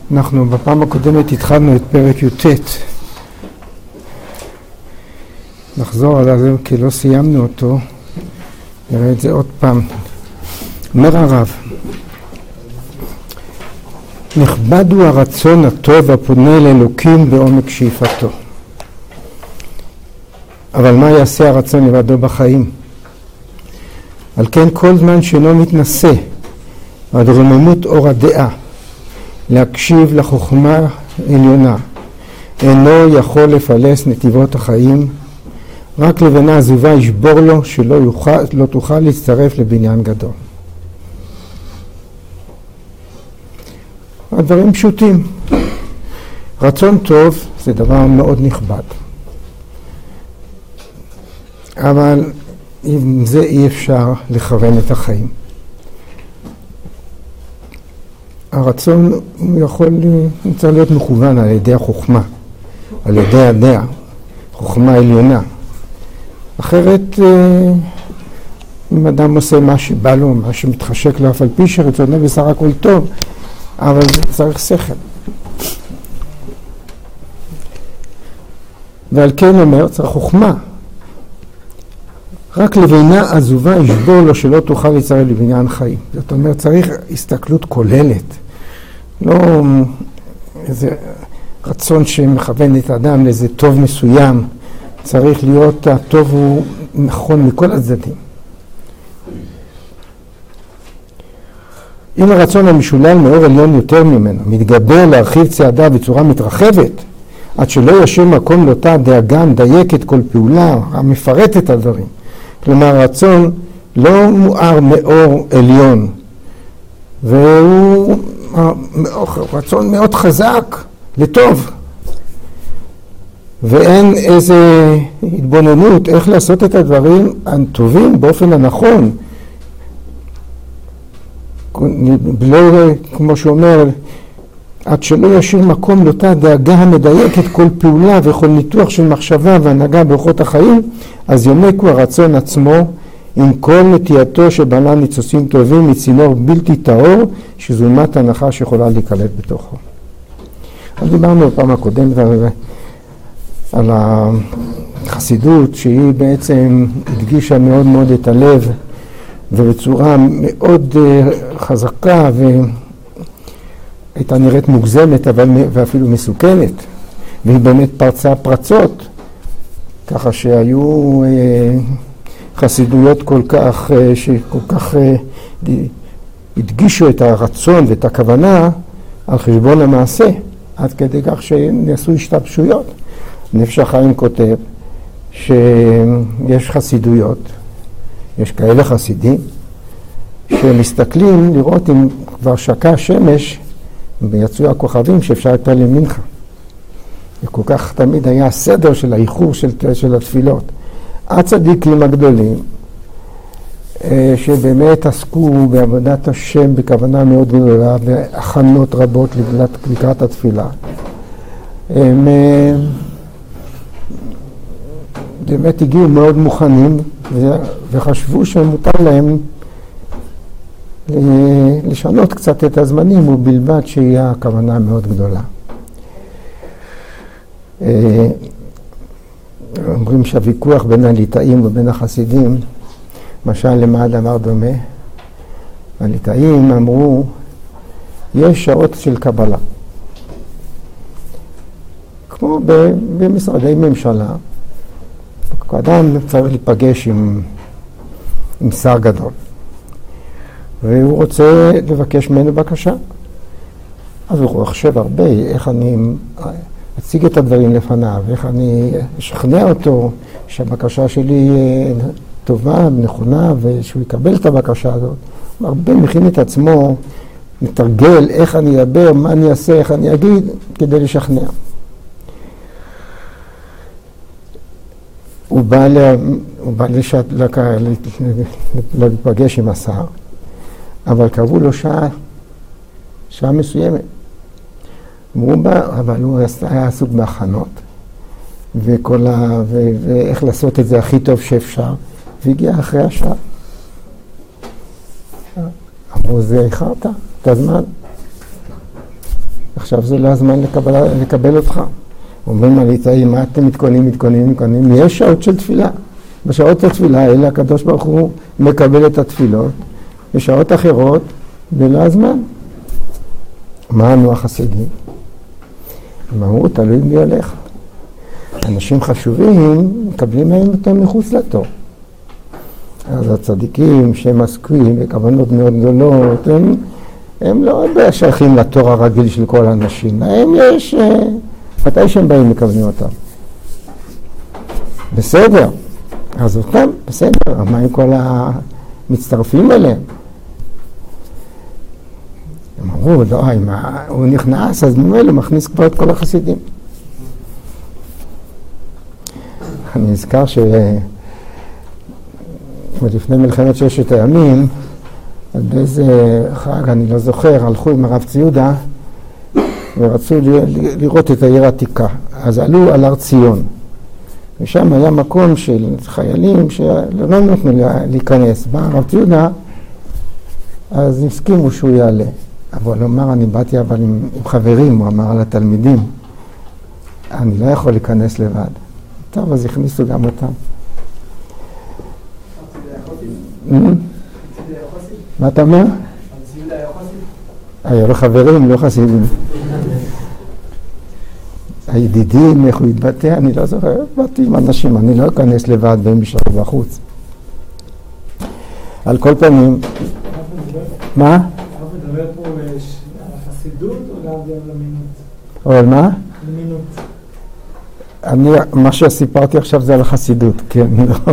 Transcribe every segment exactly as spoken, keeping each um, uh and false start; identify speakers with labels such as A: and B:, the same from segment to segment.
A: אנחנו בפעם הקודמת התחלנו את פרק י"ט. נחזור על זה כי לא סיימנו אותו. נראה את זה עוד פעם. אומר הרב, נכבד הוא הרצון הטוב הפונה לאלוקים בעומק שאיפתו. אבל מה יעשה הרצון לבדו בחיים? על כן כל זמן שאינו מתנשא עד רוממות אור הדעה להקשיב לחוכמה עליונה, אינו יכול לפלס נתיבות החיים, רק לבנה עזובה ישבור לו שלא יוכל, לא תוכל להצטרף לבניין גדול. הדברים פשוטים. רצון טוב זה דבר מאוד נכבד, אבל עם זה אי אפשר לכוון את החיים. הרצון יכול צריך להיות מכוון על ידי החוכמה, על ידי הדעה, חוכמה עליונה. אחרת, אם אדם עושה מה שבא לו, מה שמתחשק לו, אף על פי שרצונו בסך הכל טוב, אבל צריך שכל. ועל כן אומר, צריך חוכמה. רק לבינה עזובה ישבור לו שלא תוכל להצטרף לבניין חיים. זאת אומרת, צריך הסתכלות כוללת. לא איזה רצון שמכוון את האדם לאיזה טוב מסוים. צריך להיות הטוב הוא נכון מכל הצדדים. אם הרצון המשולל מאור עליון יותר ממנו, מתגבר להרחיב צעדה בצורה מתרחבת, עד שלא ישאיר מקום לאותה דאגה מדייקת כל פעולה, המפרטת את הדברים. כלומר, הרצון לא מואר מאור עליון, והוא רצון מאוד חזק לטוב. ואין איזה התבוננות איך לעשות את הדברים הטובים באופן הנכון. לא, כמו שאומר, עד שלא ישאיר מקום לאותה דאגה המדייקת כל פעולה וכל ניתוח של מחשבה והנהגה באורחות החיים, אז יונק הוא הרצון עצמו עם כל נטייתו שבנה ניצוצים טובים מצינור בלתי טהור שזולמת הנחה שיכולה להיקלט בתוכו. אז דיברנו בפעם הקודמת על, על החסידות שהיא בעצם הדגישה מאוד מאוד את הלב ובצורה מאוד חזקה והייתה נראית מוגזמת אבל ואפילו מסוכנת, והיא באמת פרצה פרצות, ככה שהיו חסידויות כל כך, שכל כך הדגישו את הרצון ואת הכוונה על חשבון המעשה, עד כדי כך שנעשו השתבשויות. נפש החיים כותב שיש חסידויות, יש כאלה חסידים שמסתכלים לראות אם כבר שקע השמש ויצאו הכוכבים שאפשר להתפלל מנחה. וכל כך תמיד היה הסדר של האיחור של, של התפילות. הצדיקים הגדולים שבאמת עסקו בעבודת השם בכוונה מאוד גדולה והכנות רבות לקראת התפילה, הם באמת הגיעו מאוד מוכנים וחשבו שמותר להם לשנות קצת את הזמנים ובלבד שיהיה הכוונה מאוד גדולה. אומרים שהוויכוח בין הליטאים ובין החסידים, משל למה הדבר דומה? הליטאים אמרו, יש שעות של קבלה. כמו במשרדי ממשלה, אדם צריך להיפגש עם, עם שר גדול, והוא רוצה לבקש ממנו בקשה. אז הוא חושב הרבה, איך אני אציג את הדברים לפניו, איך אני אשכנע אותו שהבקשה שלי טובה, נכונה, ושהוא יקבל את הבקשה הזאת. הרבה מכין את עצמו, מתרגל איך אני אדבר, מה אני אעשה, איך אני אגיד, כדי לשכנע. הוא בא, לה, הוא בא לשעת, להיפגש עם השר, אבל קראו לו שעה, שעה מסוימת. הוא בא, אבל הוא היה עסוק בהכנות, וכל ה, ו, ואיך לעשות את זה הכי טוב שאפשר, והגיע אחרי השעה. אמרו, זה איחרת את הזמן. עכשיו זה לא הזמן לקבל, לקבל אותך. אומרים על איתי, מה אתם מתכוננים, מתכוננים, מתכוננים? יש שעות של תפילה. בשעות התפילה האלה הקדוש ברוך הוא מקבל את התפילות, בשעות אחרות ולא הזמן. מה ענו החסידים? הם אמרו, תלוי מי הולך. אנשים חשובים מקבלים מהם אותם מחוץ לתור. אז הצדיקים שהם עסקים בכוונות מאוד גדולות, הם, הם לא שייכים לתור הרגיל של כל האנשים. הם יש, מתי שהם באים מקבלים אותם. בסדר, אז אותם, בסדר, מה עם כל המצטרפים אליהם? הם אמרו, לא, אם הוא נכנס, אז ממילא מכניס כבר את כל החסידים. אני נזכר ש... לפני מלחמת ששת הימים, באיזה חג, אני לא זוכר, הלכו עם הרב ציודה ורצו לראות את העיר העתיקה. אז עלו על הר ציון. ושם היה מקום של חיילים שלא נתנו להיכנס. בא הרב ציודה, אז הסכימו שהוא יעלה. אבל הוא אמר, אני באתי אבל עם, עם חברים, הוא אמר על התלמידים, אני לא יכול להיכנס לבד. טוב, אז הכניסו גם אותם. מה אתה אומר? היו לו חברים, לא חסידים. הידידים, איך הוא התבטא, אני לא זוכר, באתי עם אנשים, אני לא אכנס לבד והם ישארו בחוץ. על כל פנים, מה?
B: אתה מדבר פה על החסידות או למינות?
A: או על מה?
B: למינות.
A: אני, מה שסיפרתי עכשיו זה על החסידות, כן, לא.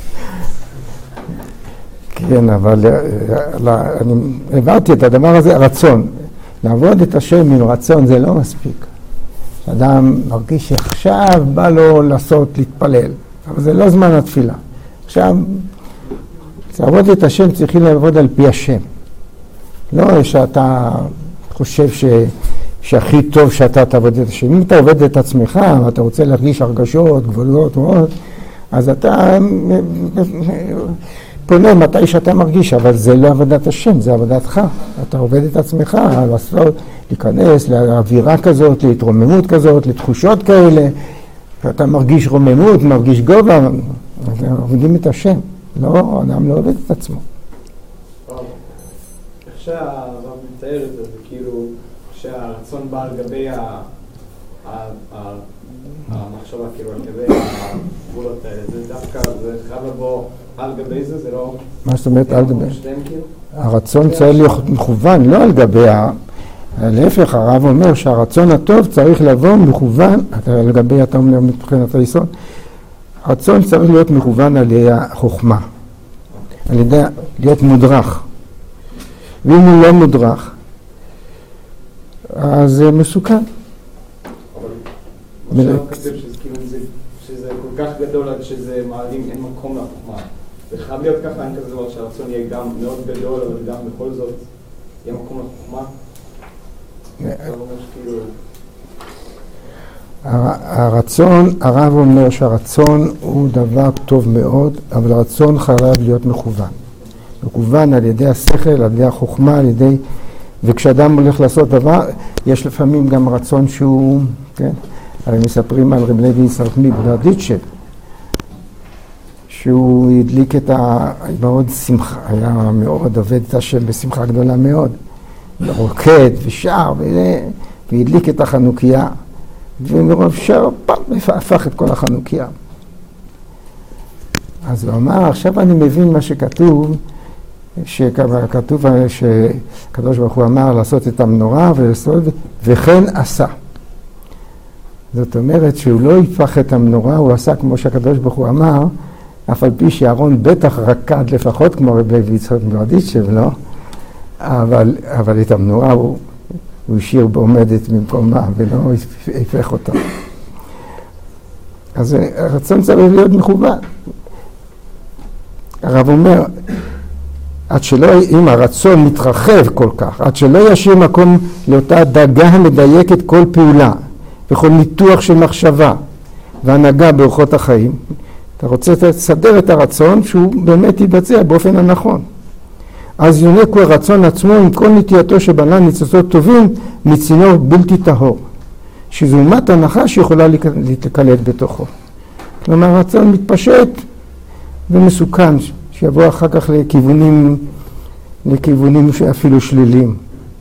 A: כן, אבל אני הבנתי את הדבר הזה, רצון. לעבוד את השם עם רצון זה לא מספיק. אדם מרגיש שעכשיו בא לו לעשות, להתפלל, אבל זה לא זמן התפילה. עכשיו, לעבוד את השם צריכים לעבוד על פי השם. לא שאתה חושב ש... שהכי טוב שאתה תעבוד את השם. אם אתה עובד את עצמך, ואתה רוצה להרגיש הרגשות, גבולות, מאוד, אז אתה פונה מתי שאתה מרגיש, אבל זה לא עבודת השם, זה עבודתך. אתה עובד את עצמך, לעשות, להיכנס לאווירה כזאת, להתרוממות כזאת, לתחושות כאלה, ואתה מרגיש רוממות, מרגיש גובה, עובדים את השם. לא, אדם לא עובד את עצמו.
B: איך שהרב מתאר את זה, זה כאילו שהרצון בא על גבי המחשבה, כאילו על גבי הגבולות האלה, זה דווקא, זה חייב לבוא על גבי זה, זה לא...
A: מה זאת אומרת על גבי? הרצון צריך להיות מכוון, לא על גבי ה... להפך, הרב אומר שהרצון הטוב צריך לבוא מכוון, על גבי, אתה אומר מבחינת היסוד, הרצון צריך להיות מכוון על ידי החוכמה, על ידי להיות מודרך. ואם הוא לא מודרך, אז זה מסוכן.
B: אבל מה שלא כתב שזה כל כך גדול עד שזה מעלים, אין מקום לחוכמה. זה חייב להיות ככה, אין כזה דבר שהרצון יהיה גם מאוד גדול, אבל גם בכל זאת יהיה מקום לחוכמה.
A: הרצון, הרב אומר שהרצון הוא דבר טוב מאוד, אבל הרצון חייב להיות מכוון. מכוון על ידי השכל, על ידי החוכמה, על ידי... וכשאדם הולך לעשות דבר, יש לפעמים גם רצון שהוא, כן? הרי מספרים על רב לוי יצחק מברדיצ'ב, שהוא הדליק את ה... מאוד שמחה, היה מאוד עובד את השם בשמחה גדולה מאוד. רוקד ושר, והדליק את החנוכיה, ומרוב שר, פעם, הפך את כל החנוכיה. אז הוא אמר, עכשיו אני מבין מה שכתוב, שכתוב שקדוש ברוך הוא אמר לעשות את המנורה ולעשות, וכן עשה. זאת אומרת שהוא לא הפך את המנורה, הוא עשה כמו שהקדוש ברוך הוא אמר, אף על פי שאהרון בטח רקד לפחות כמו רב לוי יצחק מברדיצ'ב, לא? אבל, אבל את המנורה הוא, הוא השאיר בעומדת במקומה ולא הפך אותה. אז הרצון צריך להיות מכוון. הרב אומר, עד שלא, אם הרצון מתרחב כל כך, עד שלא ישאיר מקום לאותה דאגה המדייקת כל פעולה וכל ניתוח של מחשבה והנהגה באורחות החיים, אתה רוצה לסדר את הרצון שהוא באמת יתבצע באופן הנכון. אז יונק הוא הרצון עצמו עם כל נטייתו שבנה ניצוצות טובים מצינור בלתי טהור, שזו אומת הנחש שיכולה להתקלט בתוכו. כלומר, הרצון מתפשט ומסוכן, שיבוא אחר כך לכיוונים, לכיוונים אפילו שליליים.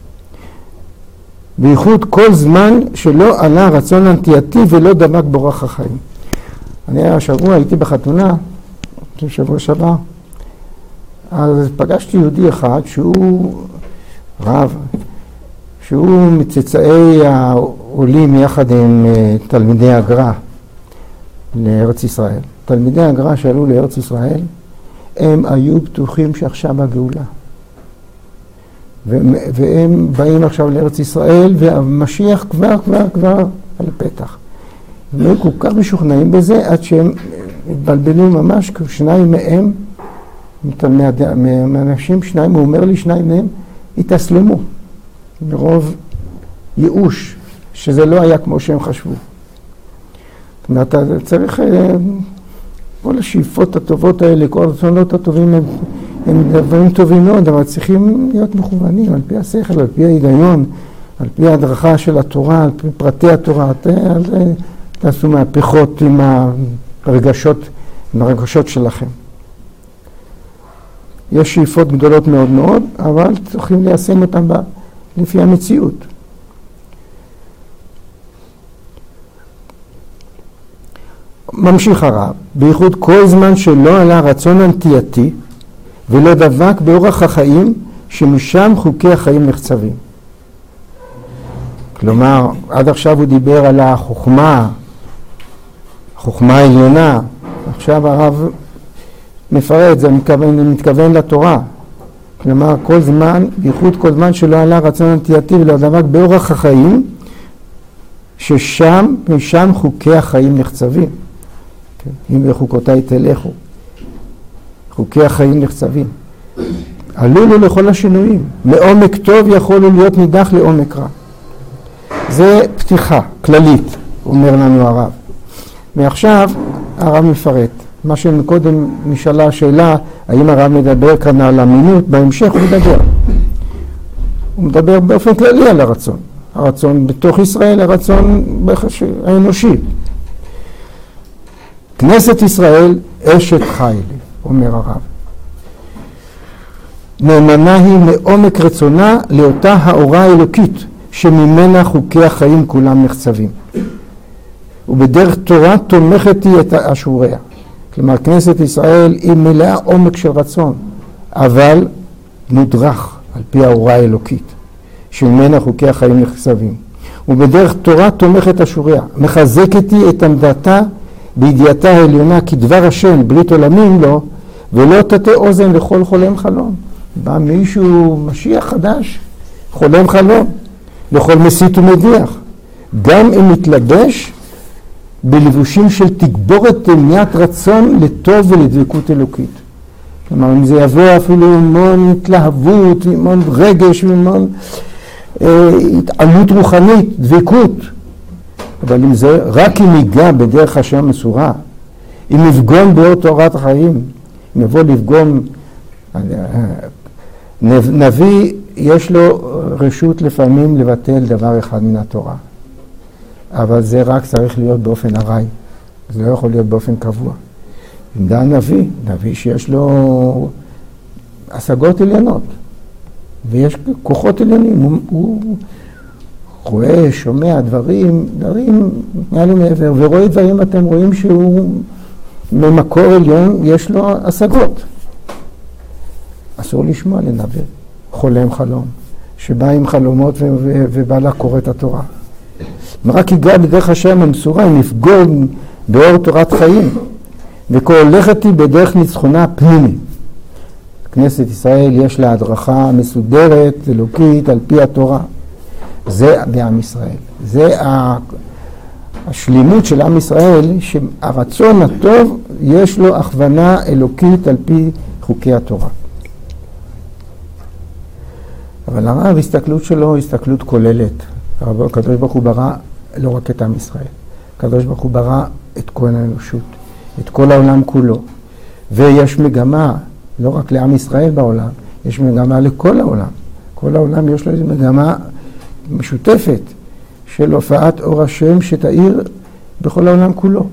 A: בייחוד כל זמן שלא עלה רצון הנטייתי ולא דבק באורח החיים. אני השבוע הייתי בחתונה, שבוע שעבר, אז פגשתי יהודי אחד שהוא רב, שהוא מצאצאי העולים יחד עם תלמידי הגר"א לארץ ישראל. תלמידי הגר"א שעלו לארץ ישראל, הם היו בטוחים שעכשיו הגאולה. והם, והם באים עכשיו לארץ ישראל, והמשיח כבר, כבר, כבר על הפתח. הם היו כל כך משוכנעים בזה, עד שהם התבלבלו ממש, שניים מהם, מהאנשים, שניים, הוא אומר לי, שניים מהם התאסלמו, מרוב ייאוש, שזה לא היה כמו שהם חשבו. זאת אומרת, אתה צריך, כל השאיפות הטובות האלה, כל הרצונות הטובים, הם, הם דברים טובים מאוד, אבל צריכים להיות מכוונים על פי השכל, על פי ההיגיון, על פי ההדרכה של התורה, על פי פרטי התורה. תעשו מהפכות עם הרגשות, עם הרגשות שלכם. יש שאיפות גדולות מאוד מאוד, אבל צריכים ליישם אותן לפי המציאות. ממשיך הרב, בייחוד כל זמן שלא עלה רצון הנטייתי ולא דבק באורח החיים שמשם חוקי החיים נחצבים. כלומר, עד עכשיו הוא דיבר על החוכמה, החוכמה העליונה. עכשיו הרב מפרט, זה מתכוון, מתכוון לתורה. כלומר, כל זמן, בייחוד כל זמן שלא עלה רצון הנטייתי ולא דבק באורח החיים ששם, משם חוקי החיים נחצבים. אם בחוקותיי תלכו, חוקי החיים נחצבים. עלולו לכל השינויים, מעומק טוב יכולו להיות נידח לעומק רע. זה פתיחה כללית, אומר לנו הרב. ועכשיו הרב מפרט. מה שמקודם נשאלה השאלה, האם הרב מדבר כאן על אמינות, בהמשך הוא מדבר. הוא מדבר באופן כללי על הרצון. הרצון בתוך ישראל, הרצון האנושי. כנסת ישראל אשת חיל, אומר הרב. נאמנה היא מעומק רצונה לאותה האורה האלוקית, שממנה חוקי החיים כולם נחצבים. ובדרך תורה תומכת היא את אשוריה. כלומר, כנסת ישראל היא מלאה עומק של רצון, אבל מודרך על פי האורה האלוקית, שממנה חוקי החיים נחצבים. ובדרך תורה תומכת אשוריה, מחזקת היא את עמדתה בידיעתה העליונה כדבר השם, ברית עולמים לו, ולא תטה אוזן לכל חולם חלום. בא מישהו, משיח חדש, חולם חלום, לכל מסית ומדיח. גם אם מתלבש בלבושים של תגבורת תמיית רצון לטוב ולדבקות אלוקית. כלומר, אם זה יבוא אפילו המון התלהבות, המון רגש, המון אה, התעלות רוחנית, דבקות. אבל אם זה רק אם ייגע בדרך השם מסורה, אם יפגום באור תורת החיים, אם יבוא לפגום, נביא יש לו רשות לפעמים לבטל דבר אחד מן התורה. אבל זה רק צריך להיות באופן ארעי, זה לא יכול להיות באופן קבוע. אם דן נביא, נביא שיש לו השגות עליונות, ויש כוחות עליונים, הוא, הוא רואה, שומע דברים, דברים מעל ומעבר, ורואה דברים, אתם רואים שהוא ממקור עליון, יש לו השגות. אסור לשמוע לנבא, חולם חלום, שבא עם חלומות ו- ו- ובא לקורא את התורה. רק ייגע בדרך השם המסורה, אם יפגום באור תורת חיים, וכל הולכת היא בדרך ניצחונה פנימי. כנסת ישראל יש לה הדרכה מסודרת, אלוקית, על פי התורה. זה בעם ישראל. זה השלימות של עם ישראל, שהרצון הטוב יש לו הכוונה אלוקית על פי חוקי התורה. אבל הרב, הסתכלות שלו, הסתכלות כוללת. הקדוש ברוך הוא ברא לא רק את עם ישראל. הקדוש ברוך הוא ברא את כל האנושות, את כל העולם כולו. ויש מגמה, לא רק לעם ישראל בעולם, יש מגמה לכל העולם. כל העולם יש לו איזו מגמה משותפת של הופעת אור השם שתאיר בכל העולם כולו.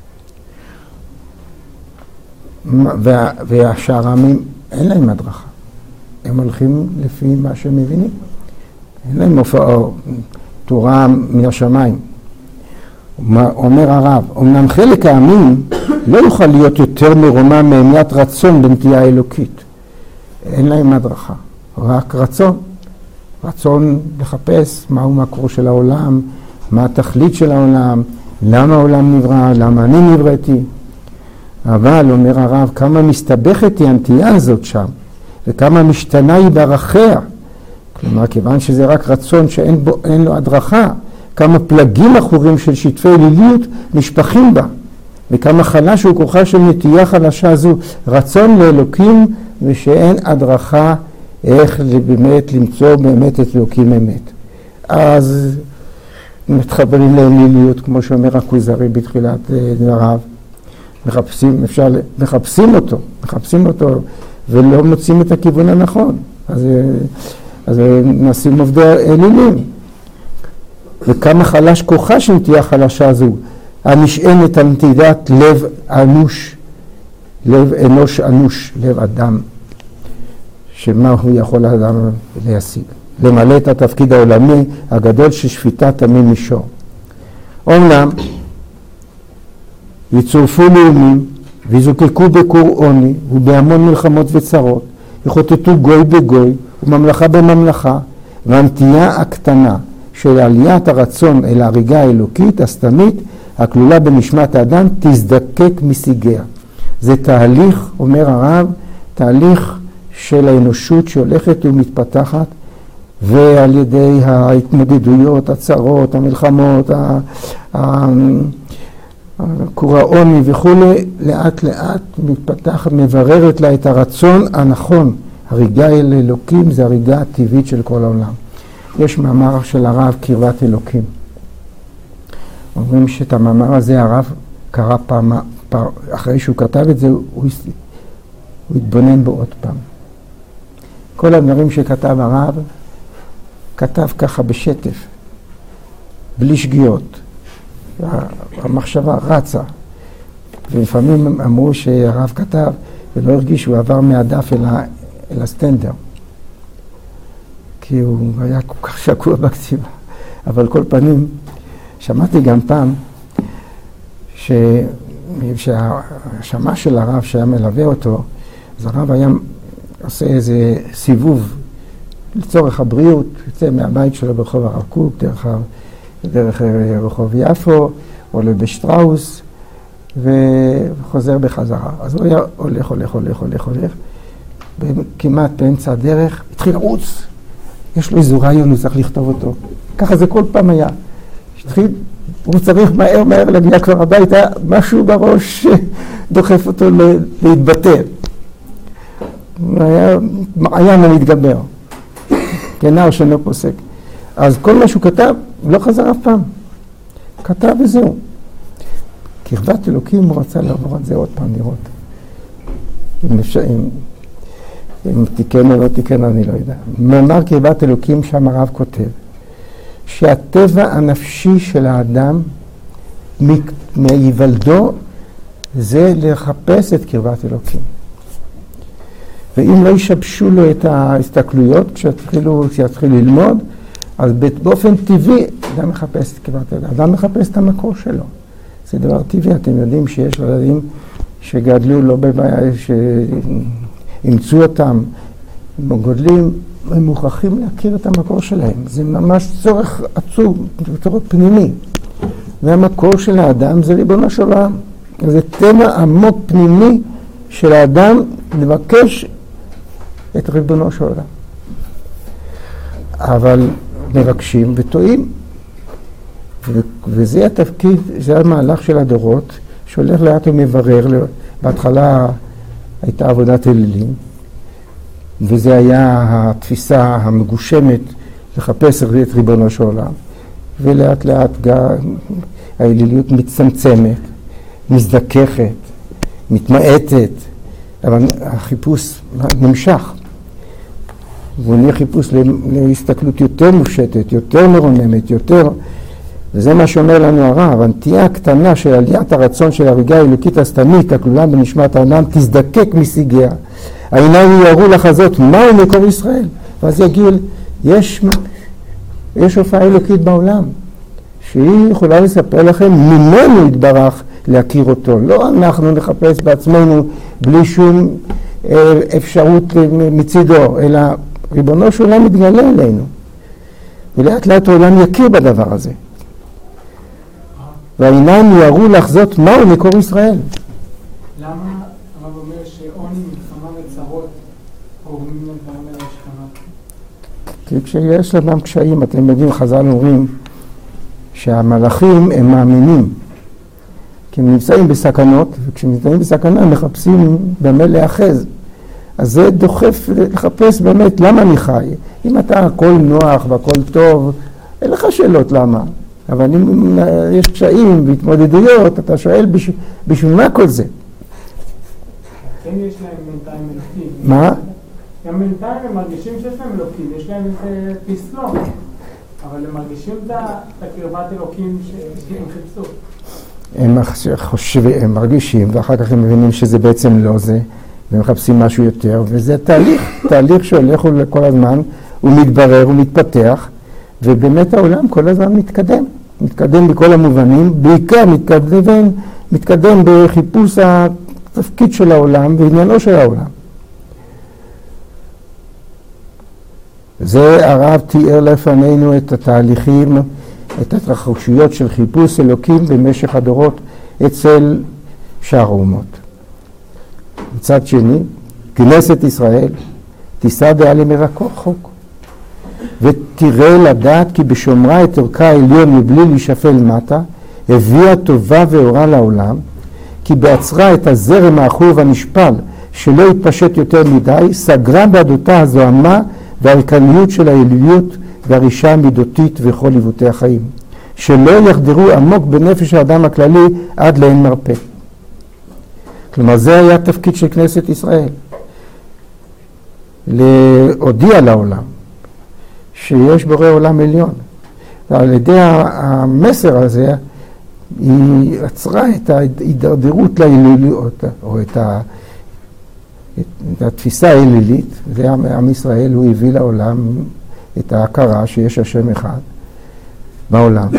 A: והשאר העמים אין להם הדרכה. הם הולכים לפי מה שהם מבינים. אין להם הופעה, תורה מן השמיים. אומר הרב, אמנם חלק העמים לא יוכל להיות יותר מרומם מאמיית רצון בנטייה האלוקית. אין להם הדרכה, רק רצון. רצון לחפש מהו מקור של העולם, מה התכלית של העולם, למה העולם נברא, למה אני נבראתי. אבל, אומר הרב, כמה מסתבכת היא הנטייה הזאת שם, וכמה משתנה היא בערכיה. כלומר, כיוון שזה רק רצון שאין בו, אין לו הדרכה, כמה פלגים אחורים של שטפי אליליות נשפכים בה, וכמה חלש הוא כוחה של נטייה חלשה זו, רצון לאלוקים ושאין הדרכה איך באמת למצוא באמת את אלוקים אמת. אז מתחברים לאליליות, כמו שאומר הכוזרי בתחילת דבריו, מחפשים, אפשר, מחפשים אותו, מחפשים אותו ולא מוצאים את הכיוון הנכון. אז, אז נעשים עובדי אלילים. וכמה חלש כוחה שנטייה חלשה זו, הנשענת על נטיית לב אנוש, לב אנוש אנוש, לב אדם, שמה הוא יכול האדם להשיג? למלא את התפקיד העולמי הגדול של שפיטת עמים מישור. אומנם יצורפו לאומים ויזוקקו בקור עוני ובהמון מלחמות וצרות, יחוטטו גוי בגוי וממלכה בממלכה, והנטייה הקטנה של עליית הרצון אל ההריגה האלוקית הסתמית הכלולה בנשמת האדם תזדקק משיגיה. זה תהליך, אומר הרב, תהליך של האנושות שהולכת ומתפתחת, ועל ידי ההתמודדויות, הצרות, המלחמות, קור העוני וכו', לאט לאט מתפתחת, מבררת לה את הרצון הנכון. הריגה אל אלוקים זה הריגה הטבעית של כל העולם. יש מאמר של הרב קרבת אלוקים. אומרים שאת המאמר הזה הרב קרא פעם, פעם אחרי שהוא כתב את זה, הוא, הוא התבונן בו עוד פעם. כל הדברים שכתב הרב, כתב ככה בשטף, בלי שגיאות. המחשבה רצה. ולפעמים אמרו שהרב כתב ולא הרגיש שהוא עבר מהדף אל, ה, אל הסטנדר. כי הוא היה כל כך שקוע בכתיבה. אבל כל פנים, שמעתי גם פעם ש... שהשמה של הרב שהיה מלווה אותו, אז הרב היה עושה איזה סיבוב לצורך הבריאות, יוצא מהבית שלו ברחוב הרב קוק, דרך, דרך רחוב יפו, עולה בשטראוס, וחוזר בחזרה. אז הוא היה הולך, הולך, הולך, הולך, הולך, כמעט באמצע הדרך, התחיל לרוץ. יש לו איזו רעיון, הוא צריך לכתוב אותו. ככה זה כל פעם היה. התחיל, הוא צריך מהר מהר להגיע כבר הביתה, משהו בראש דוחף אותו להתבטא. היה מעיין המתגבר, כנער שאינו פוסק. אז כל מה שהוא כתב, לא חזר אף פעם. כתב וזהו. קרבת אלוקים הוא רצה לעבור את זה עוד פעם לראות. אם אפשר, אם, אם תיקן או לא תיקן, אני לא יודע. מאמר קרבת אלוקים שם הרב כותב, שהטבע הנפשי של האדם מהיוולדו זה לחפש את קרבת אלוקים. ואם לא ישבשו לו את ההסתכלויות כשהתחילו, כשהתחילו ללמוד, אז באופן טבעי אדם מחפש את קרבת אלוקים. אדם מחפש את המקור שלו. זה דבר טבעי. אתם יודעים שיש ילדים שגדלו לא בבעיה, שאימצו אותם, הם גודלים, הם מוכרחים להכיר את המקור שלהם. זה ממש צורך עצום, צורך פנימי. והמקור של האדם זה ריבונו של עולם. זה תמה עמוק פנימי של האדם לבקש את ריבונו של עולם. אבל מבקשים וטועים. ו- וזה התפקיד, זה המהלך של הדורות, שהולך לאט ומברר. בהתחלה הייתה עבודת אלילים, וזה היה התפיסה המגושמת לחפש את ריבונו של עולם. ולאט לאט גם האליליות מצמצמת, מזדככת, מתמעטת, אבל החיפוש נמשך. והוא נהיה חיפוש להסתכלות יותר מופשטת, יותר מרוממת, יותר... וזה מה שאומר לנו הרב, הנטייה הקטנה של עליית הרצון של הריגה האלוקית הסתמית, הכלולה בנשמת העולם, תזדקק משיגיה. העיניים יראו לחזות מהו מקור ישראל. ואז יגיעו, יש, יש הופעה אלוקית בעולם, שהיא יכולה לספר לכם ממנו יתברך להכיר אותו. לא אנחנו נחפש בעצמנו בלי שום אפשרות מצידו, אלא ריבונו של עולם מתגלה אלינו. ולאט לאט העולם יכיר בדבר הזה. והעיניים יראו לחזות מהו מקור ישראל.
C: למה הרב אומר שעוני, מלחמה וצרות גורמים לדברים האלה השכנות?
A: כי כשיש לבם קשיים, אתם יודעים, חז"ל אומרים שהמלאכים הם מאמינים. כי הם נמצאים בסכנות, וכשהם נמצאים בסכנה הם מחפשים במה להאחז. אז זה דוחף לחפש באמת למה אני חי. אם אתה הכל נוח והכל טוב, אין לך שאלות למה. אבל אם יש קשיים והתמודדויות, אתה שואל בש... בשביל מה כל זה?
C: כן יש להם בינתיים אלוקים.
A: מה?
C: גם בינתיים הם מרגישים שיש להם אלוקים, יש להם איזה פסלון. אבל הם מרגישים את הקרבת אלוקים שהם חיפשו. הם
A: חושבים, הם מרגישים, ואחר כך הם מבינים שזה בעצם לא זה, והם מחפשים משהו יותר, וזה תהליך, תהליך שהולך כל הזמן, הוא מתברר, הוא מתפתח, ובאמת העולם כל הזמן מתקדם. מתקדם בכל המובנים, בעיקר מתקדם, מתקדם בחיפוש התפקיד של העולם ועניינו של העולם. זה הרב תיאר לפנינו את התהליכים, את התרחשויות של חיפוש אלוקים במשך הדורות אצל שאר האומות. מצד שני, כנסת ישראל תישא דעה מרחוק, ותראה לדעת כי בשומרה את ערכה העליון מבלי להישפל מטה, הביאה טובה ואורה לעולם, כי בעצרה את הזרם העכור והנשפל שלא יתפשט יותר מדי, סגרה בעדותה הזוהמה והרקניות של האלוהיות והרישה המידותית וכל עיוותי החיים, שלא יחדרו עמוק בנפש האדם הכללי עד לאין מרפא. כלומר, זה היה תפקיד של כנסת ישראל, להודיע לעולם שיש בורא עולם עליון. ועל ידי המסר הזה היא עצרה את ההידרדרות לאליליות, או את, ה, את התפיסה האלילית. זה עם ישראל, הוא הביא לעולם את ההכרה שיש השם אחד בעולם.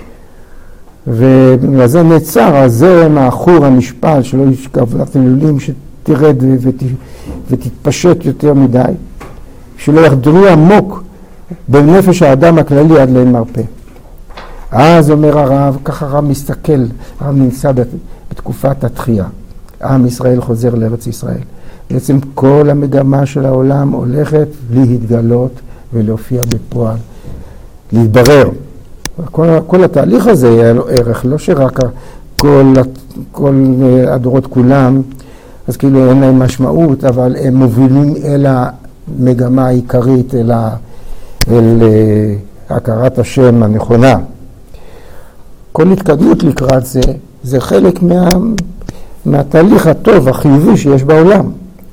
A: ובגלל זה נעצר הזרם העכור הנשפל שלא ישכב לאלילים שתרד ות, ותתפשט יותר מדי, שלא יחדרו עמוק בנפש האדם הכללי עד לאין מרפא. אז אומר הרב, ככה הרב מסתכל, הרב נמצא בתקופת התחייה. עם ישראל חוזר לארץ ישראל. בעצם כל המגמה של העולם הולכת להתגלות ולהופיע בפועל, להתברר. כל, כל התהליך הזה היה לו ערך, לא שרק כל, כל הדורות כולם, אז כאילו אין להם משמעות, אבל הם מובילים אל המגמה העיקרית, אל ה... אל uh, הכרת השם הנכונה. כל התקדמות לקראת זה, זה חלק מה, מהתהליך הטוב, החיובי שיש בעולם.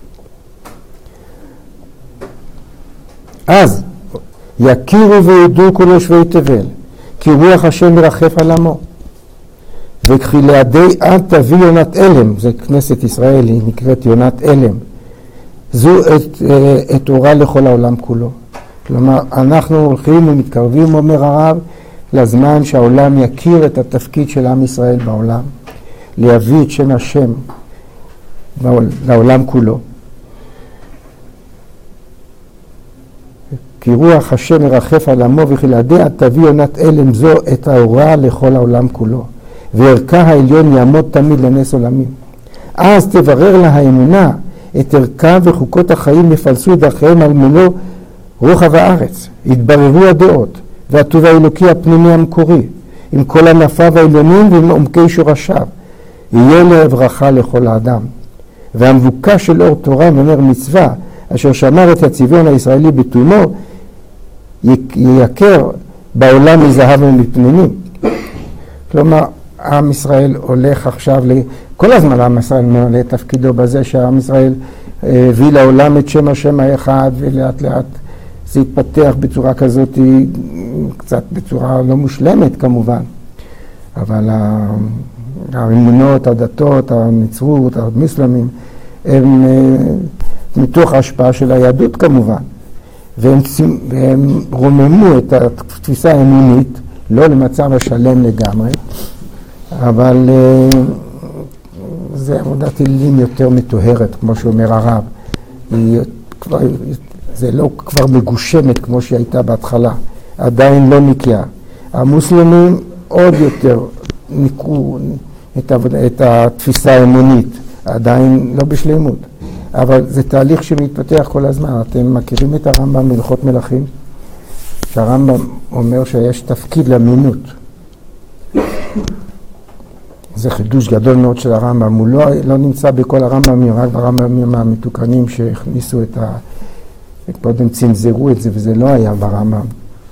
A: אז יכירו וידעו כל יושבי תבל, כי רוח השם מרחף על עמו. וכי לידי עד תביא יונת אלם, זה כנסת ישראל, היא נקראת יונת אלם. זו את, את אורה לכל העולם כולו. כלומר, אנחנו הולכים ומתקרבים, אומר הרב, לזמן שהעולם יכיר את התפקיד של עם ישראל בעולם, להביא את שם השם לעולם כולו. כי רוח השם מרחף על עמו וכי לידי עד תביא יונת אלם זו את האורה לכל העולם כולו, וערכה העליון יעמוד תמיד לנס עולמים. אז תברר לה האמונה את ערכה וחוקות החיים יפלסו את דרכיהם על מלוא רוחב הארץ, יתבררו הדעות, והטוב האלוקי הפנימי המקורי, עם כל ענפיו העליונים ועם עומקי שורשיו, יהיה לברכה לכל האדם. והמבוקש של אור תורה ונר מצווה, אשר שמר את הצביון הישראלי בתומו, יקר בעולם מזהב ומפנינים. כלומר, עם ישראל הולך עכשיו, כל הזמן עם ישראל מלא תפקידו בזה שהעם ישראל הביא לעולם את שם השם האחד, ולאט לאט זה התפתח בצורה כזאת, קצת בצורה לא מושלמת כמובן, אבל האמונות, הדתות, הנצרות, המוסלמים, הם מתוך ההשפעה של היהדות כמובן, והם, והם רוממו את התפיסה האמונית, לא למצב השלם לגמרי, אבל זה עבודת אלילים יותר מטוהרת, כמו שאומר הרב. היא כבר, זה לא כבר מגושמת כמו שהיא הייתה בהתחלה, עדיין לא נקייה. המוסלמים עוד יותר ניקו את, את התפיסה האמונית, עדיין לא בשלמות. אבל זה תהליך שמתפתח כל הזמן. אתם מכירים את הרמב"ם בהלכות מלכים? שהרמב"ם אומר שיש תפקיד לאמינות. זה חידוש גדול מאוד של הרמב"ם. הוא לא, לא נמצא בכל הרמב"מים, רק ברמב"מים המתוקנים שהכניסו את ה... קודם צנזרו את זה, וזה לא היה ברמב"ם.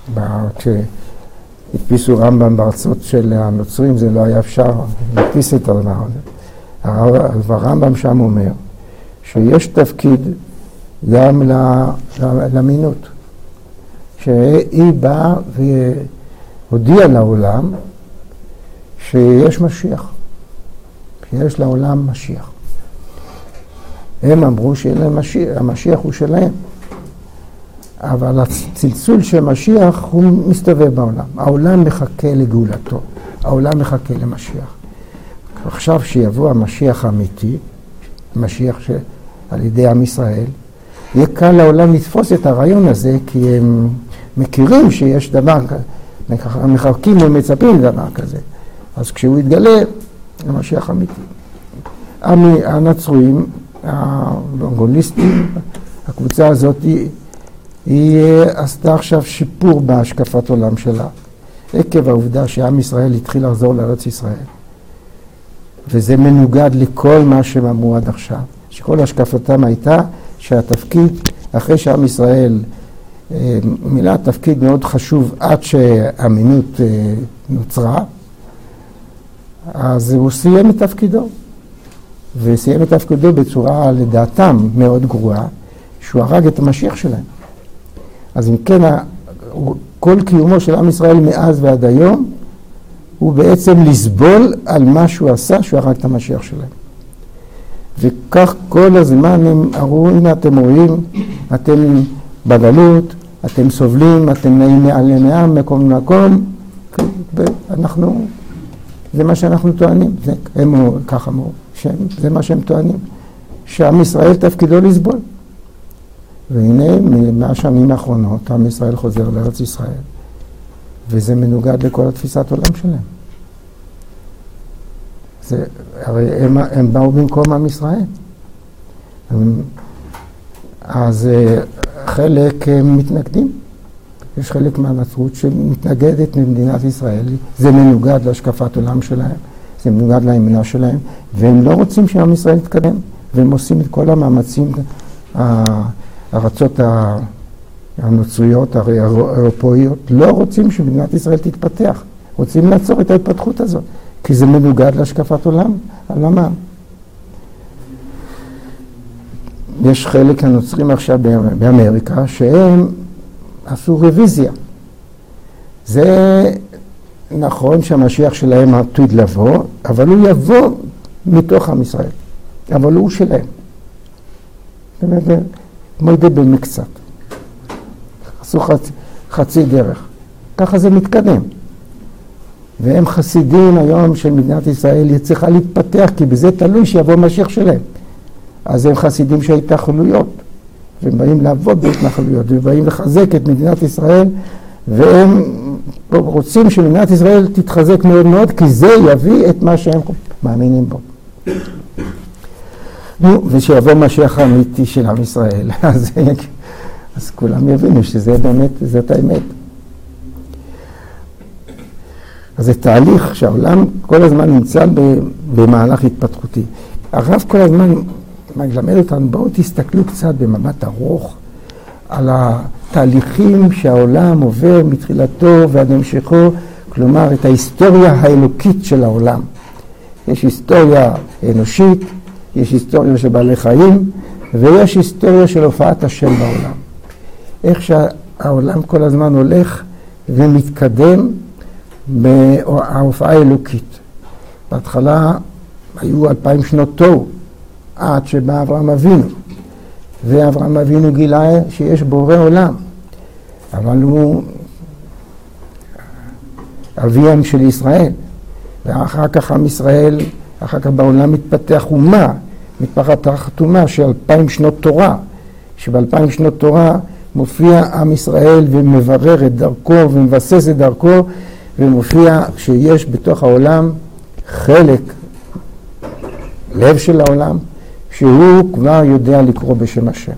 A: כשהדפיסו רמב"ם בארצות של הנוצרים, זה לא היה אפשר להדפיס את הדבר הזה. הרמב"ם שם אומר שיש תפקיד גם לאמינות. שהיא באה והודיעה לעולם שיש משיח, שיש לעולם משיח. הם אמרו שהמשיח הוא שלהם, אבל הצלצול של משיח הוא מסתובב בעולם. העולם מחכה לגאולתו, העולם מחכה למשיח. עכשיו שיבוא המשיח האמיתי, משיח שעל ידי עם ישראל, יהיה קל לעולם לתפוס את הרעיון הזה, כי הם מכירים שיש דבר כזה, מחכים ומצפים לדבר כזה. אז כשהוא יתגלה, המשיח אמיתי. הנצרויים, המונגוליסטים, הקבוצה הזאת, היא, היא עשתה עכשיו שיפור בהשקפת עולם שלה, עקב העובדה שעם ישראל התחיל לחזור לארץ ישראל. וזה מנוגד לכל מה שהם אמרו עד עכשיו. שכל השקפתם הייתה שהתפקיד, אחרי שעם ישראל מילא תפקיד מאוד חשוב עד שהאמינות נוצרה, אז הוא סיים את תפקידו. וסיים את תפקידו בצורה לדעתם מאוד גרועה, שהוא הרג את המשיח שלהם. אז אם כן, כל קיומו של עם ישראל מאז ועד היום, הוא בעצם לסבול על מה שהוא עשה, שהוא הרג את המשיח שלהם. וכך כל הזמן הם אמרו, הנה אתם רואים, אתם בגלות, אתם סובלים, אתם נעים מעל מעם, מקום למקום, ואנחנו, זה מה שאנחנו טוענים, זה, הם ככה אמרו, זה מה שהם טוענים, שעם ישראל תפקידו לסבול. והנה, מהשנים האחרונות, עם ישראל חוזר לארץ ישראל, וזה מנוגד לכל התפיסת עולם שלהם. זה, הרי הם, הם באו במקום עם ישראל. הם, אז חלק הם מתנגדים. יש חלק מהנצרות שמתנגדת ממדינת ישראל. זה מנוגד להשקפת עולם שלהם, זה מנוגד לאמונה שלהם, והם לא רוצים שעם ישראל יתקדם, והם עושים את כל המאמצים, הארצות הנוצריות, האירופאיות, לא רוצים שמדינת ישראל תתפתח, רוצים לעצור את ההתפתחות הזאת, כי זה מנוגד להשקפת עולם, למה? יש חלק הנוצרים עכשיו באמריקה שהם עשו רוויזיה. זה נכון שהמשיח שלהם עתיד לבוא, אבל הוא יבוא מתוך עם ישראל, אבל הוא שלהם. זאת אומרת, מוידה במקצת. עשו חצי, חצי דרך. ככה זה מתקדם. והם חסידים היום של מדינת ישראל, היא צריכה להתפתח, כי בזה תלוי שיבוא משיח שלהם. אז הם חסידים של התנחלויות, והם באים לעבוד בהתנחלויות, והם באים לחזק את מדינת ישראל, והם רוצים שמדינת ישראל תתחזק מאוד מאוד, כי זה יביא את מה שהם מאמינים בו. נו, ושיבוא משיח האמיתי של עם ישראל, אז, אז כולם יבינו שזה באמת, זאת האמת. אז זה תהליך שהעולם כל הזמן נמצא במהלך התפתחותי. הרב כל הזמן מלמד אותנו, בואו תסתכלו קצת במבט ארוך על התהליכים שהעולם עובר מתחילתו ועד המשכו, כלומר את ההיסטוריה האלוקית של העולם. יש היסטוריה אנושית, יש היסטוריה של בעלי חיים, ויש היסטוריה של הופעת השם בעולם. איך העולם כל הזמן הולך ומתקדם בהופעה אלוקית. בהתחלה היו אלפיים שנות תוהו, עד שבא אברהם אבינו, ואברהם אבינו גילה שיש בורא עולם, אבל הוא אביהם של ישראל, ואחר כך עם ישראל, אחר כך בעולם מתפתח אומה, מתפתחת אומה של אלפיים שנות תורה, שבאלפיים שנות תורה מופיע עם ישראל ומברר את דרכו ומבסס את דרכו, ומופיע שיש בתוך העולם חלק, לב של העולם, שהוא כבר יודע לקרוא בשם השם.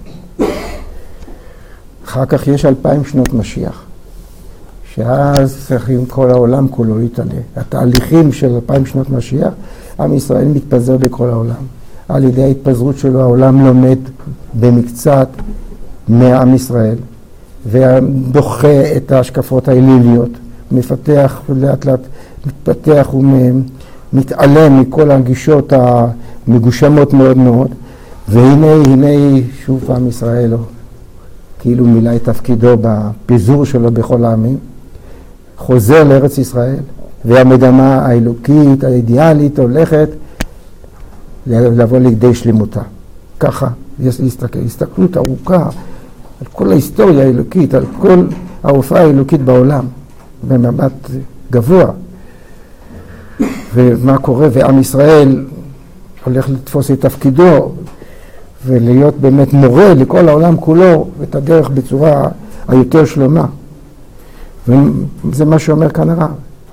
A: אחר כך יש אלפיים שנות משיח, שאז צריכים כל העולם כולו להתעלה. התהליכים של אלפיים שנות משיח, עם ישראל מתפזר בכל העולם. על ידי ההתפזרות שלו העולם לומד במקצת מעם ישראל, ודוחה את ההשקפות האליליות, מפתח לאט לאט, מתפתח ומתעלם מכל הגישות המגושמות מאוד מאוד, והנה, הנה שוב פעם ישראל כאילו מילא את תפקידו בפיזור שלו בכל העמים, חוזר לארץ ישראל, והמגמה האלוקית, האידיאלית, הולכת לבוא לידי שלמותה. ככה, יש להסתכל, הסתכלות ארוכה על כל ההיסטוריה האלוקית, על כל ההופעה האלוקית בעולם, במבט גבוה. ומה קורה, ועם ישראל הולך לתפוס את תפקידו, ולהיות באמת מורה לכל העולם כולו, ואת הדרך בצורה היותר שלמה. וזה מה שאומר כאן הרב.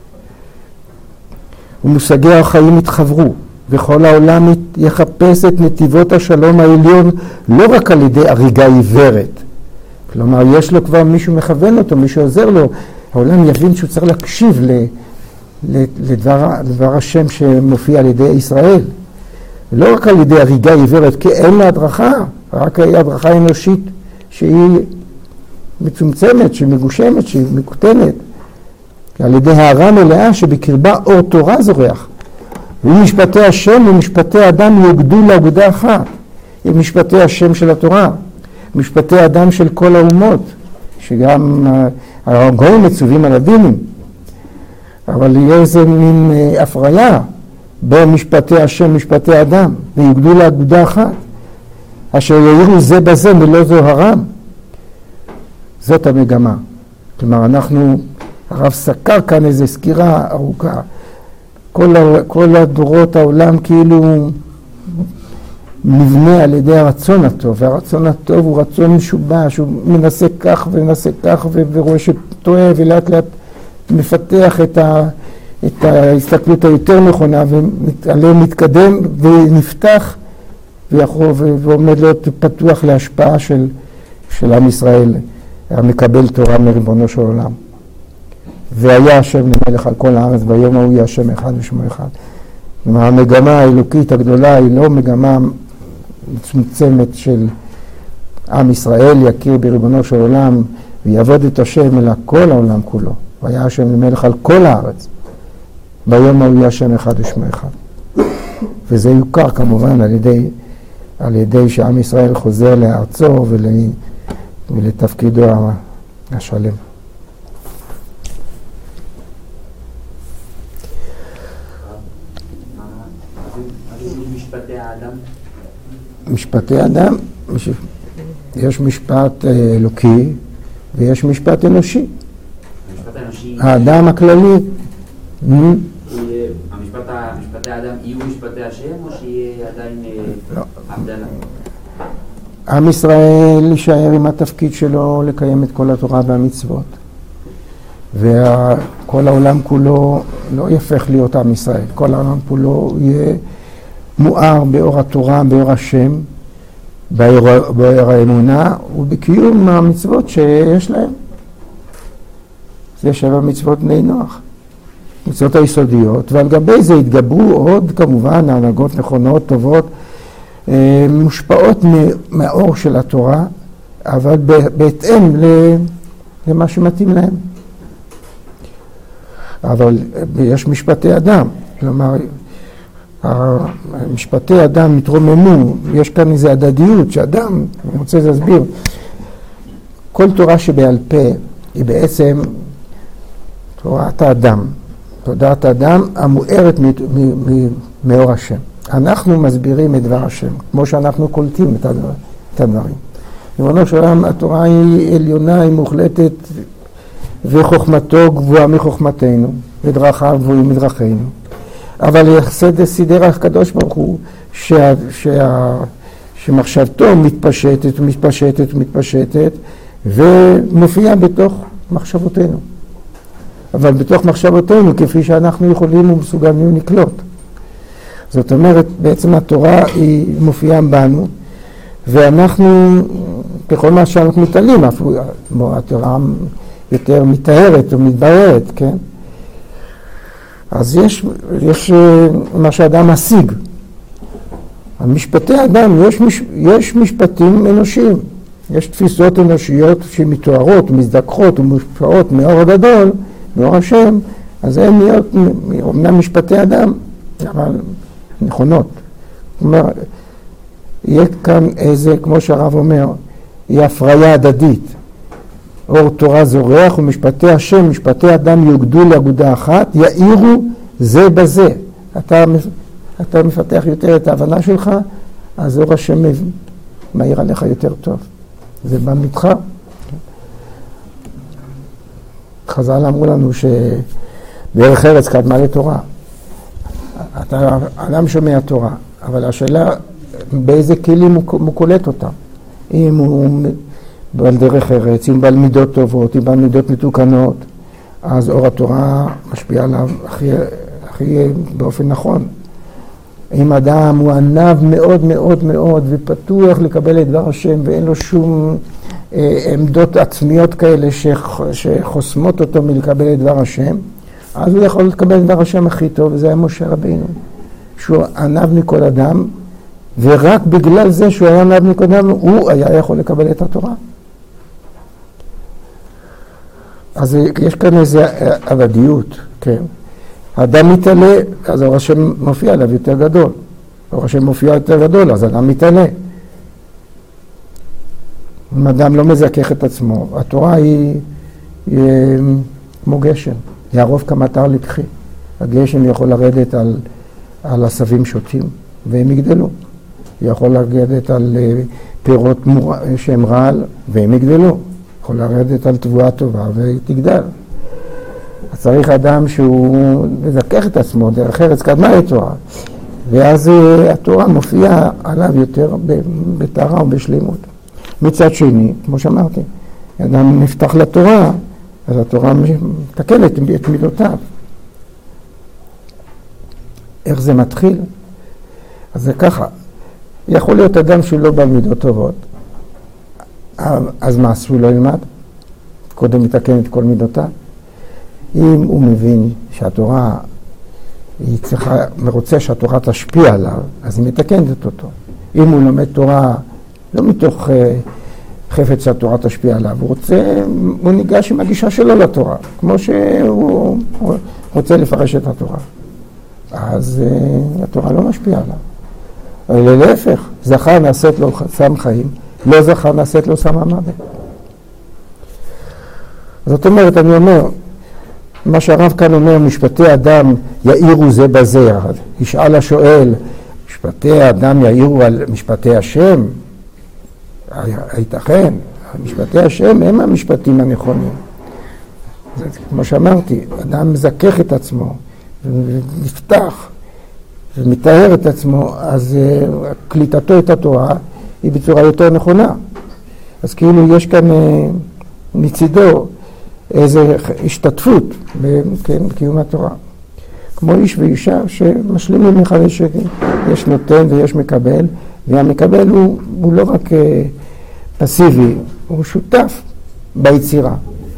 A: ומושגי החיים התחברו, וכל העולם יחפש את נתיבות השלום העליון, לא רק על ידי הריגה עיוורת. כלומר, יש לו כבר מישהו מכוון אותו, מישהו עוזר לו. העולם יבין שהוא צריך להקשיב לדבר, לדבר השם שמופיע על ידי ישראל. לא רק על ידי הריגה עיוורת, כי אין לה הדרכה, רק הדרכה אנושית שהיא מצומצמת, שהיא מגושמת, שהיא מקוטנת. על ידי הערה מלאה שבקרבה אור תורה זורח. ומשפטי השם ומשפטי האדם יוגדו לאגודה אחת. עם משפטי השם של התורה, משפטי האדם של כל האומות, שגם הגויים מצווים על הדינים. אבל יהיה איזה מין הפריה בין משפטי השם ומשפטי האדם, ויוגדו לאגודה אחת, אשר יאירו זה בזה ולא זוהרם. זאת המגמה. כלומר, אנחנו, הרב סקר כאן איזו סקירה ארוכה. כל, כל הדורות העולם כאילו נבנה על ידי הרצון הטוב, והרצון הטוב הוא רצון משובש, הוא מנסה כך ומנסה כך ורואה שטועה ולאט לאט מפתח את, ה, את ההסתכלות היותר נכונה ועליהם מתקדם ונפתח ויכול, ועומד להיות פתוח להשפעה של, של עם ישראל המקבל תורה מריבונו של עולם. והיה השם למלך על כל הארץ, ביום ההוא יהיה השם אחד ושמו אחד. המגמה האלוקית הגדולה היא לא מגמה מצומצמת של עם ישראל יכיר בריבונו של עולם ויעבוד את השם אלא כל העולם כולו. והיה השם למלך על כל הארץ, ביום ההוא יהיה השם אחד ושמו אחד. וזה יוכר כמובן על ידי, על ידי שעם ישראל חוזר לארצו ול, ולתפקידו השלם.
D: משפטי האדם?
A: משפטי האדם, יש משפט אלוקי ויש משפט אנושי.
D: המשפט האנושי...
A: האדם הכללי.
D: משפטי האדם יהיו משפטי השם או שיהיה עדיין הבדלה?
A: עם ישראל יישאר עם התפקיד שלו לקיים את כל התורה והמצוות. וכל העולם כולו לא יפך להיות עם ישראל. כל העולם כולו יהיה מואר באור התורה, באור השם, באור, באור האמונה ובקיום המצוות שיש להם. זה שבע מצוות בני נוח, מצוות היסודיות, ועל גבי זה התגברו עוד כמובן הנהגות נכונות, טובות, מושפעות מהאור של התורה, אבל בהתאם למה שמתאים להם. אבל יש משפטי אדם, כלומר, משפטי אדם מתרוממו, יש כאן איזו הדדיות שאדם, אני רוצה להסביר, כל תורה שבעל פה היא בעצם תורת האדם, תודעת האדם המוארת מאור השם. אנחנו מסבירים את דבר השם, כמו שאנחנו קולטים את הדברים. ריבונו של עולם, התורה היא עליונה, היא מוחלטת, וחוכמתו גבוהה מחוכמתנו, ודרכיו גבוהים מדרכינו. אבל יחסד סידר הקדוש ברוך הוא, שה, שה, שמחשבתו מתפשטת ומתפשטת ומתפשטת, ומופיעה בתוך מחשבותינו. אבל בתוך מחשבותינו, כפי שאנחנו יכולים ומסוגלים לקלוט. זאת אומרת, בעצם התורה היא מופיעה בנו, ואנחנו, בכל מה שאנחנו מתעלים, התורה יותר מתארת ומתבררת, כן? אז יש, יש מה שאדם משיג. המשפטי האדם, יש, מש, יש משפטים אנושיים, יש תפיסות אנושיות שמתוארות, מזדככות ומושפעות מאור הגדול, מאור השם, אז הן נהיות, אומנם משפטי אדם, אבל נכונות. זאת אומרת, יהיה כאן איזה, כמו שהרב אומר, היא הפריה הדדית. אור תורה זורח ומשפטי השם, משפטי אדם יוגדו לאגודה אחת, יאירו זה בזה. אתה, אתה מפתח יותר את ההבנה שלך, אז אור השם מאיר עליך יותר טוב. זה בא מתך. חז"ל אמרו לנו שדרך ארץ קדמה לתורה. אתה אדם שומע תורה, אבל השאלה באיזה כלים הוא קולט אותה. אם הוא בעל דרך ארץ, אם בעל מידות טובות, אם בעל מידות מתוקנות, אז אור התורה משפיע עליו הכי, הכי באופן נכון. אם אדם הוא ענב מאוד מאוד מאוד ופתוח לקבל את דבר השם ואין לו שום אה, עמדות עצמיות כאלה שח, שחוסמות אותו מלקבל את דבר השם, אז הוא יכול לקבל את דבר השם הכי טוב, וזה היה משה רבינו, שהוא ענב מכל אדם, ורק בגלל זה שהוא היה ענב מכל אדם, הוא היה יכול לקבל את התורה. אז יש כאן איזו עבדיות, כן. האדם מתעלה, אז אור השם מופיע עליו יותר גדול. אור השם מופיע יותר גדול, אז האדם מתעלה. אם אדם לא מזכך את עצמו, התורה היא, היא כמו גשם, יערוב כמטר לקחי. הגשם יכול לרדת על, על עשבים שוטים, והם יגדלו. יכול לרדת על פירות מור... שהם רעל, והם יגדלו. יכול לרדת על תבואה טובה, והיא תגדל. אז צריך אדם שהוא מזכך את עצמו, דרך ארץ קדמה לתורה. ואז התורה מופיעה עליו יותר בטהרה ובשלימות. מצד שני, כמו שאמרתי, אדם נפתח לתורה, אז התורה מתקנת את מידותיו. איך זה מתחיל? אז זה ככה. יכול להיות אדם שהוא לא בעל מידות טובות. אז מה, הוא לא ילמד? קודם מתקן את כל מידותיו. אם הוא מבין שהתורה, היא צריכה, רוצה שהתורה תשפיע עליו, אז היא מתקנת אותו. אם הוא לומד תורה, לא מתוך uh, חפץ שהתורה תשפיע עליו, הוא רוצה, הוא ניגש עם הגישה שלו לתורה, כמו שהוא רוצה לפרש את התורה. אז uh, התורה לא משפיעה עליו. אבל להפך, זכר נעשית לו סם חיים, לא זכר נעשית לו סם המוות. זאת אומרת, אני אומר, מה שהרב כאן אומר, משפטי אדם יאירו זה בזה. ישאל השואל, משפטי האדם יאירו על משפטי השם? הייתכן, משפטי השם הם המשפטים הנכונים. כמו שאמרתי, אדם מזכך את עצמו, ונפתח, ומתאר את עצמו, אז קליטתו את התורה היא בצורה יותר נכונה. אז כאילו יש כאן מצידו איזו השתתפות בקיום התורה. כמו איש ואישה שמשלימים אחד לשני, יש נותן ויש מקבל, והמקבל הוא, הוא לא רק פסיבי, הוא שותף ביצירה.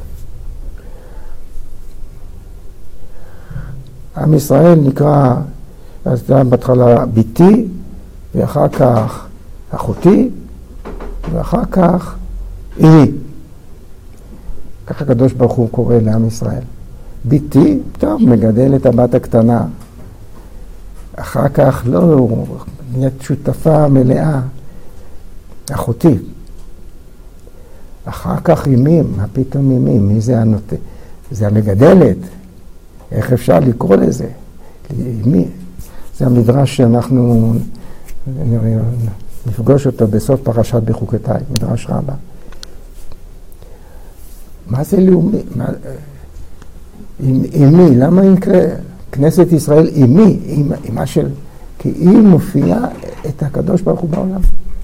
A: עם ישראל נקרא, אז בהתחלה ביתי, ואחר כך אחותי, ואחר כך אירי. ככה הקדוש ברוך הוא קורא לעם ישראל. ביתי, טוב, מגדל את הבת הקטנה. אחר כך, לא, הוא נהיית שותפה מלאה. אחותי. אחר כך אימים, מה פתאום אימים? מי זה הנוטה? זה המגדלת. איך אפשר לקרוא לזה? מי? זה המדרש שאנחנו נפגוש אותו בסוף פרשת בחוקותיי, מדרש רבה. מה זה לאומי? מה... עם, עם מי? למה יקרה? כנסת ישראל עם מי? עם, עם מה של... כי היא מופיעה את הקדוש ברוך הוא בעולם.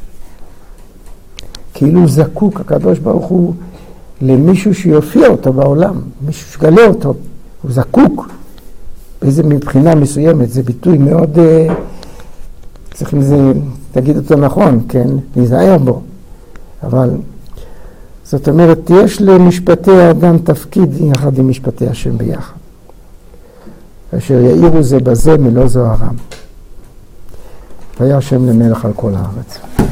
A: כאילו זקוק הקדוש ברוך הוא למישהו שיופיע אותו בעולם, מישהו שגלה אותו, הוא זקוק. באיזה מבחינה מסוימת, זה ביטוי מאוד... צריכים לזה, תגיד אותו נכון, כן? להיזהר בו. אבל זאת אומרת, יש למשפטי האדם תפקיד יחד עם משפטי השם ביחד. אשר יאירו זה בזה מלא זוהרם. והיה השם למלך על כל הארץ.